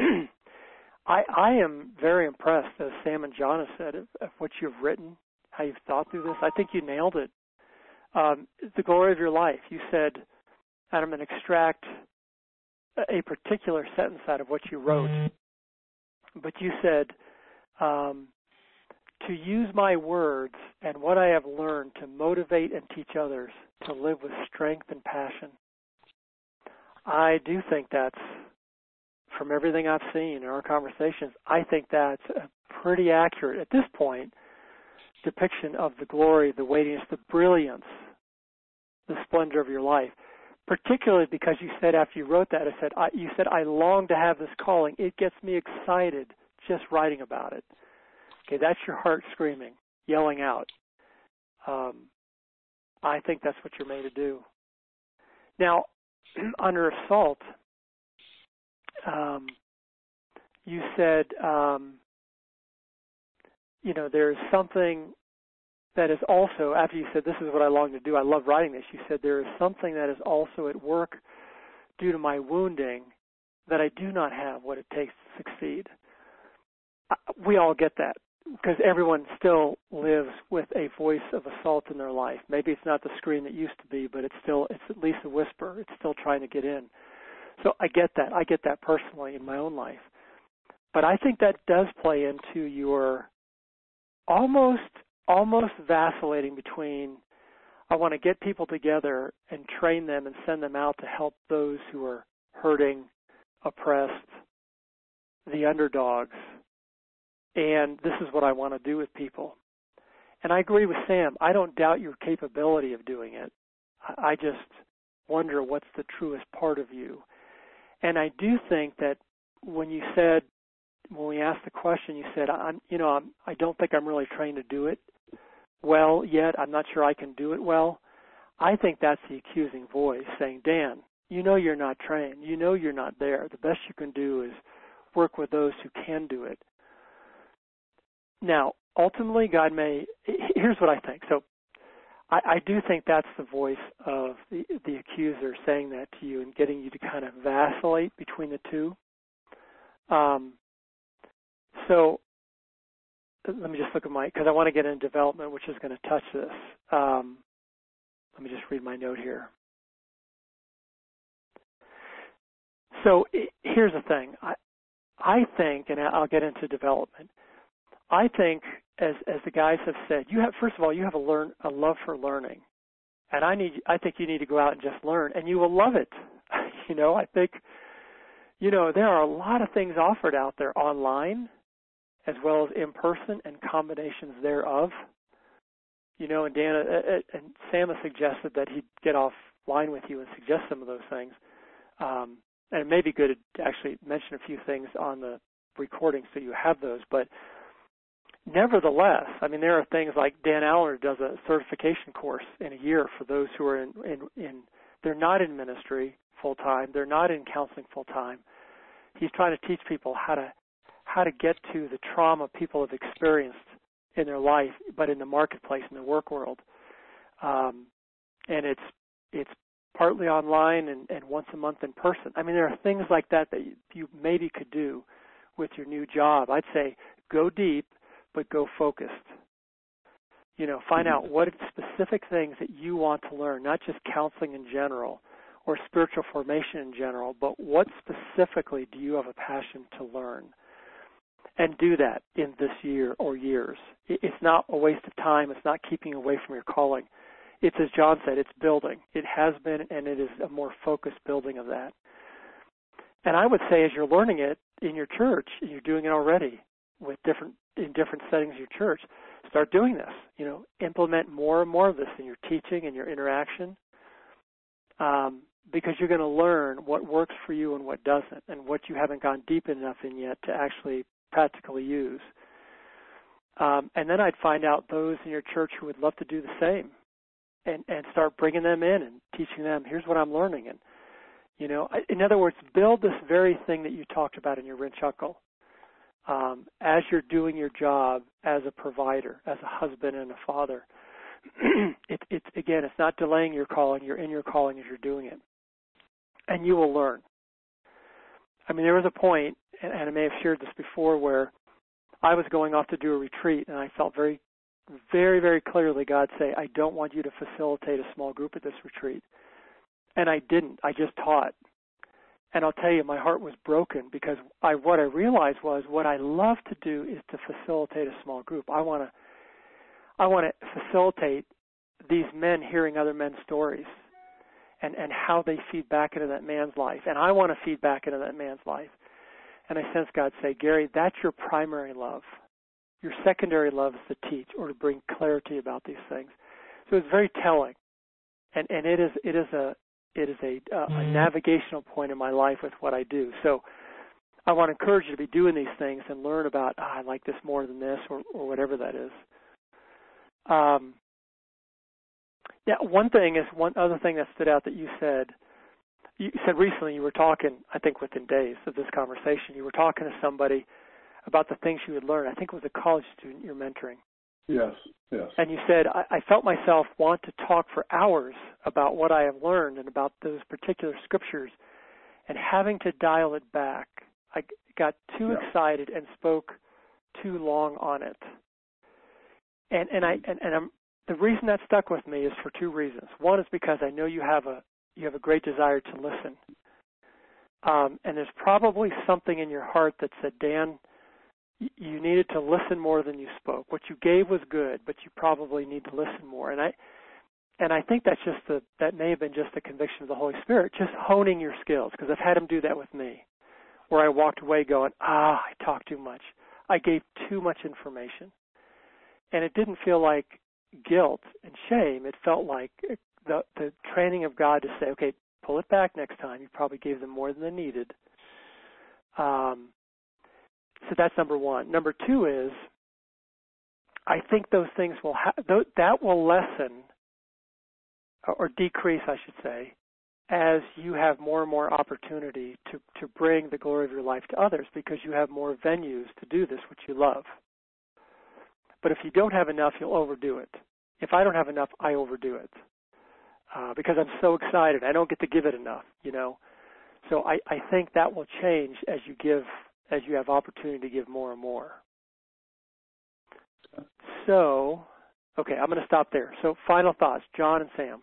I am very impressed, as Sam and John have said, of what you've written, how you've thought through this. I think you nailed it. The glory of your life. You said, and I'm going to extract a particular sentence out of what you wrote, but you said, to use my words and what I have learned to motivate and teach others to live with strength and passion. I do think that's, from everything I've seen in our conversations, I think that's a pretty accurate, at this point, depiction of the glory, the weightiness, the brilliance, the splendor of your life. Particularly because you said after you wrote that, you said, I long to have this calling. It gets me excited just writing about it. Okay, that's your heart screaming, yelling out. I think that's what you're made to do. Now, under assault, you said, you know, there's something that is also, after you said, this is what I long to do, I love writing this, you said, there is something that is also at work due to my wounding that I do not have what it takes to succeed. We all get that, because everyone still lives with a voice of assault in their life. Maybe it's not the scream it used to be, but it's at least a whisper. It's still trying to get in. So I get that. I get that personally in my own life. But I think that does play into your almost vacillating between, I want to get people together and train them and send them out to help those who are hurting, oppressed, the underdogs, and this is what I want to do with people. And I agree with Sam. I don't doubt your capability of doing it. I just wonder what's the truest part of you. And I do think that when we asked the question, you said, I don't think I'm really trained to do it well yet. I'm not sure I can do it well. I think that's the accusing voice saying, Dan, you know you're not trained. You know you're not there. The best you can do is work with those who can do it. Now, ultimately, here's what I think. So I do think that's the voice of the accuser saying that to you and getting you to kind of vacillate between the two. So let me just look at because I want to get into development, which is going to touch this. Let me just read my note here. So here's the thing. I think, and I'll get into development, I think, as the guys have said, first of all, you have a love for learning, and I think you need to go out and just learn, and you will love it. I think, there are a lot of things offered out there online, as well as in person, and combinations thereof. And Dan and Sam has suggested that he'd get offline with you and suggest some of those things. And it may be good to actually mention a few things on the recording so you have those, but nevertheless, I mean, there are things like Dan Allender does a certification course in a year for those who are in they're not in ministry full time, they're not in counseling full time. He's trying to teach people how to get to the trauma people have experienced in their life, but in the marketplace, in the work world. And it's partly online and once a month in person. I mean, there are things like that you maybe could do with your new job. I'd say go deep, but go focused. Find out what specific things that you want to learn, not just counseling in general or spiritual formation in general, but what specifically do you have a passion to learn? And do that in this year or years. It's not a waste of time. It's not keeping away from your calling. It's, as John said, it's building. It has been, and it is a more focused building of that. And I would say as you're learning it in your church, and you're doing it already in different settings of your church, start doing this. Implement more and more of this in your teaching and your interaction, because you're going to learn what works for you and what doesn't, and what you haven't gone deep enough in yet to actually practically use. And then I'd find out those in your church who would love to do the same, and start bringing them in and teaching them, here's what I'm learning. And, in other words, build this very thing that you talked about in your Rich Uncle. As you're doing your job as a provider, as a husband and a father, it's not delaying your calling. You're in your calling as you're doing it. And you will learn. I mean, there was a point, and I may have shared this before, where I was going off to do a retreat, and I felt very, very, very clearly God say, I don't want you to facilitate a small group at this retreat. And I didn't. I just taught. And I'll tell you, my heart was broken, because what I realized was what I love to do is to facilitate a small group. I want to facilitate these men hearing other men's stories and how they feed back into that man's life. And I want to feed back into that man's life. And I sense God say, Gary, that's your primary love. Your secondary love is to teach or to bring clarity about these things. So it's very telling. And it is a navigational point in my life with what I do. So I want to encourage you to be doing these things and learn about, I like this more than this, or whatever that is. One other thing that stood out that you said recently, you were talking, I think within days of this conversation, you were talking to somebody about the things you would learn. I think it was a college student you're mentoring. Yes. And you said, I felt myself want to talk for hours about what I have learned and about those particular scriptures, and having to dial it back. I got too excited and spoke too long on it. And the reason that stuck with me is for two reasons. One is because I know you have a great desire to listen. And there's probably something in your heart that said, Dan, you needed to listen more than you spoke. What you gave was good, but you probably need to listen more. And I think that may have been just the conviction of the Holy Spirit, just honing your skills, because I've had him do that with me, where I walked away going, I talked too much. I gave too much information. And it didn't feel like guilt and shame. It felt like the training of God to say, okay, pull it back next time. You probably gave them more than they needed. So that's number one. Number two is, I think those things that will lessen or decrease, I should say, as you have more and more opportunity to bring the glory of your life to others, because you have more venues to do this, which you love. But if you don't have enough, you'll overdo it. If I don't have enough, I overdo it, because I'm so excited. I don't get to give it enough, So I think that will change as you have opportunity to give more and more. So, okay, I'm going to stop there. So final thoughts, John and Sam.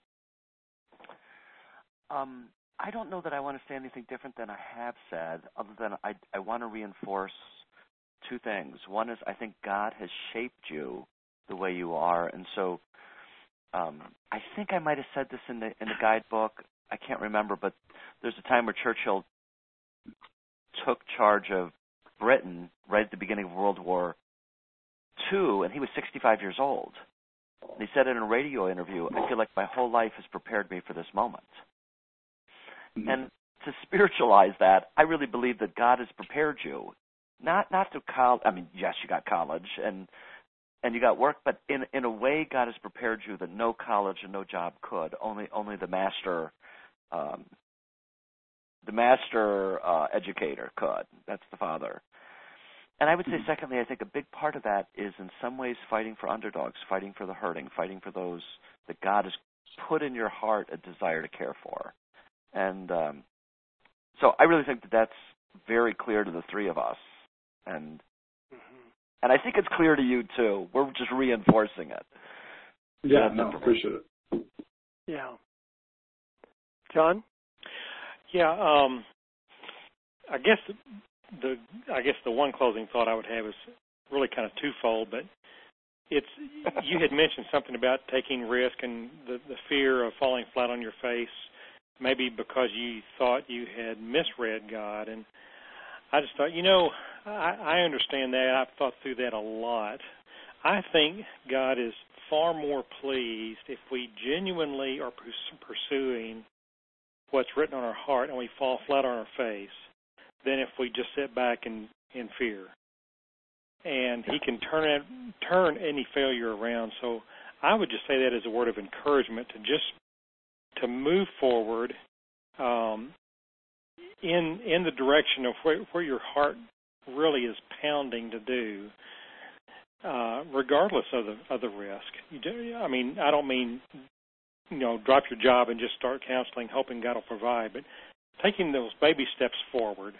I don't know that I want to say anything different than I have said, other than I want to reinforce two things. One is, I think God has shaped you the way you are, and so I think I might have said this in the guidebook. I can't remember, but there's a time where Churchill took charge of Britain right at the beginning of World War II, and he was 65 years old. And he said in a radio interview, I feel like my whole life has prepared me for this moment. Mm-hmm. And to spiritualize that, I really believe that God has prepared you. not to college. I mean, yes, you got college and you got work, but in a way, God has prepared you that no college and no job could. Only the master educator could. That's the Father. And I would say, secondly, I think a big part of that is in some ways fighting for underdogs, fighting for the hurting, fighting for those that God has put in your heart a desire to care for. And so I really think that that's very clear to the three of us. And I think it's clear to you, too. We're just reinforcing it. Yeah, no, appreciate it. Yeah. John? Yeah, I guess the one closing thought I would have is really kind of twofold, but it's you had mentioned something about taking risk and the fear of falling flat on your face, maybe because you thought you had misread God. And I just thought, I understand that. I've thought through that a lot. I think God is far more pleased if we genuinely are pursuing what's written on our heart and we fall flat on our face than if we just sit back in fear. And he can turn any failure around. So I would just say that as a word of encouragement to move forward in the direction of where your heart really is pounding to do, regardless of the risk. I mean, I don't mean drop your job and just start counseling, hoping God will provide, but taking those baby steps forward,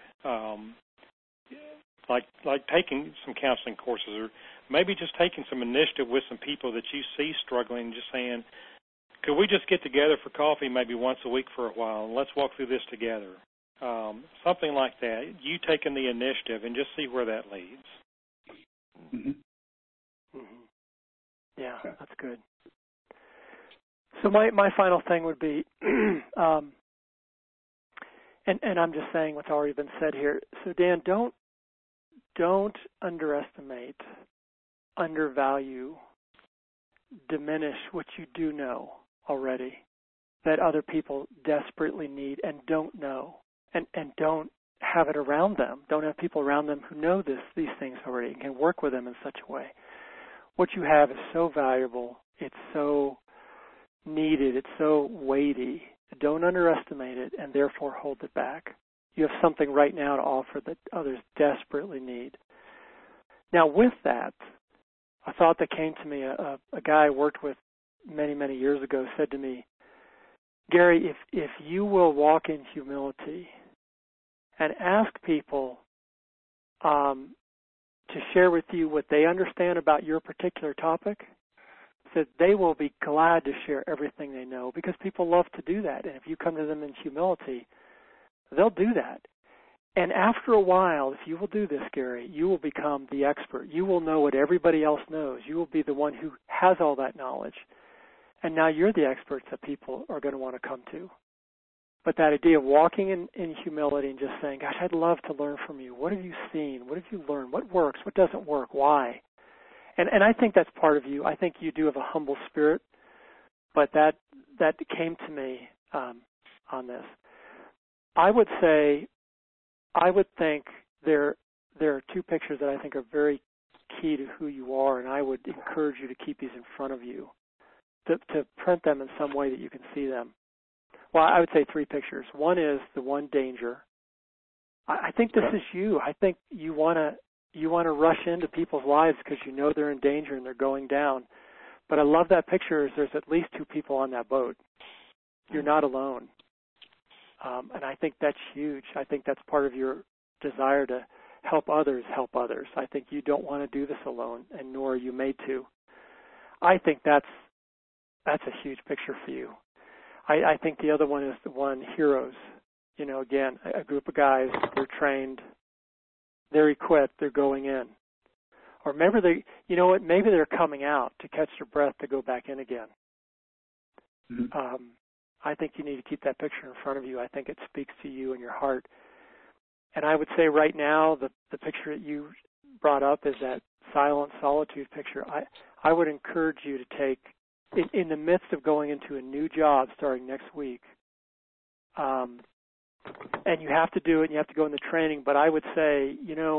like taking some counseling courses, or maybe just taking some initiative with some people that you see struggling, just saying, could we just get together for coffee maybe once a week for a while, and let's walk through this together. Something like that. You taking the initiative and just see where that leads. Mm-hmm. Yeah, that's good. So my final thing would be, and I'm just saying what's already been said here. So Dan, don't underestimate, undervalue, diminish what you do know already that other people desperately need and don't know, and don't have it around them. Don't have people around them who know these things already and can work with them in such a way. What you have is so valuable. It's so needed. It's so weighty. Don't underestimate it and therefore hold it back. You have something right now to offer that others desperately need. Now, with that, a thought that came to me, a guy I worked with many, many years ago said to me, Gary, if you will walk in humility and ask people to share with you what they understand about your particular topic, that they will be glad to share everything they know, because people love to do that. And if you come to them in humility, they'll do that. And after a while, if you will do this, Gary, you will become the expert. You will know what everybody else knows. You will be the one who has all that knowledge. And now you're the experts that people are going to want to come to. But that idea of walking in humility and just saying, gosh, I'd love to learn from you. What have you seen? What have you learned? What works? What doesn't work? Why? And I think that's part of you. I think you do have a humble spirit, but that came to me on this. I would think there are two pictures that I think are very key to who you are, and I would encourage you to keep these in front of you, to print them in some way that you can see them. Well, I would say three pictures. One is the one danger. I think this is you. I think you want to rush into people's lives because you know they're in danger and they're going down. But I love that picture. There's at least two people on that boat. You're not alone. And I think that's huge. I think that's part of your desire to help others help others. I think you don't want to do this alone, and nor are you made to. I think that's a huge picture for you. I think the other one is the one, heroes. Again, a group of guys, they're trained, they're equipped, they're going in. Or maybe maybe they're coming out to catch their breath to go back in again. Mm-hmm. I think you need to keep that picture in front of you. I think it speaks to you and your heart. And I would say right now, the picture that you brought up is that silent solitude picture. I would encourage you to take, in the midst of going into a new job starting next week, and you have to do it, and you have to go in the training. But I would say,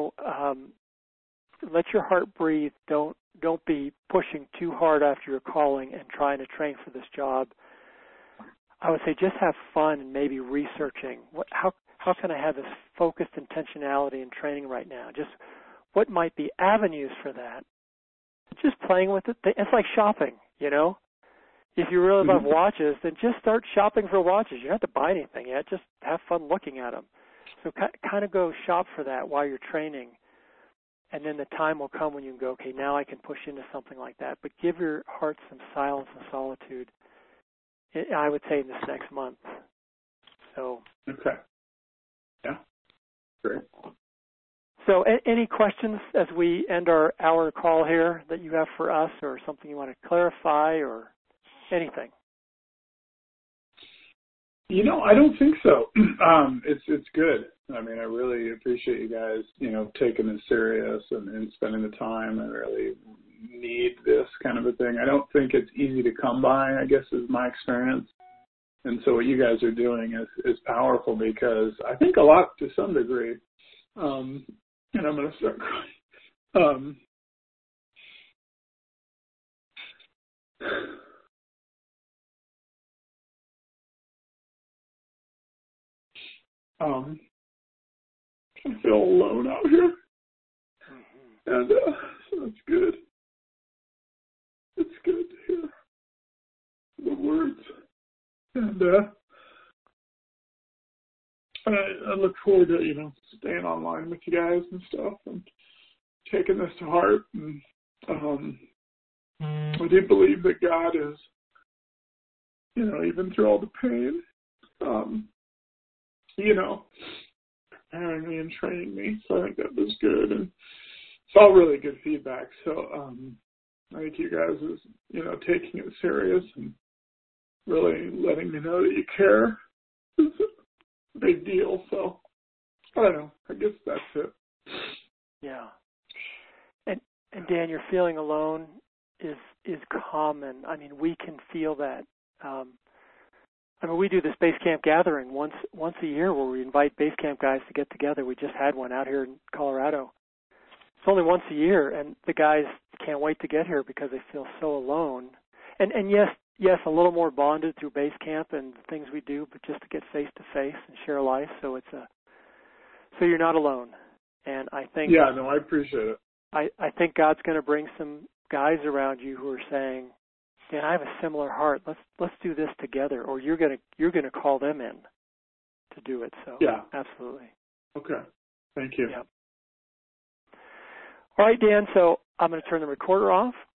let your heart breathe. Don't be pushing too hard after your calling and trying to train for this job. I would say just have fun and maybe researching. How can I have this focused intentionality in training right now? Just what might be avenues for that? Just playing with it. It's like shopping, If you really love watches, then just start shopping for watches. You don't have to buy anything yet. Just have fun looking at them. So kind of go shop for that while you're training. And then the time will come when you can go, okay, now I can push into something like that. But give your heart some silence and solitude, I would say, in this next month. So. Okay. Yeah. Great. So any questions as we end our hour call here that you have for us, or something you want to clarify or anything? I don't think so. It's good. I mean, I really appreciate you guys, taking this serious and spending the time. I really need this kind of a thing. I don't think it's easy to come by, I guess, is my experience. And so what you guys are doing is powerful, because I think a lot, to some degree, and I'm going to start crying. I feel alone out here, and so it's good. It's good to hear the words, and I look forward to staying online with you guys and stuff, and taking this to heart. And I do believe that God is, even through all the pain, preparing me and training me. So I think that was good, and it's all really good feedback. So I think you guys is, taking it serious and really letting me know that you care is a big deal. So I don't know. I guess that's it. Yeah. And Dan, your feeling alone is common. I mean, we can feel that. We do this base camp gathering once a year where we invite base camp guys to get together. We just had one out here in Colorado. It's only once a year, and the guys can't wait to get here because they feel so alone. And yes, a little more bonded through base camp and the things we do, but just to get face to face and share life. So so you're not alone. And I think I appreciate it. I think God's going to bring some guys around you who are saying, Dan, I have a similar heart. Let's do this together. Or you're gonna call them in to do it. So yeah, absolutely. Okay. Thank you. Yeah. All right, Dan. So I'm going to turn the recorder off.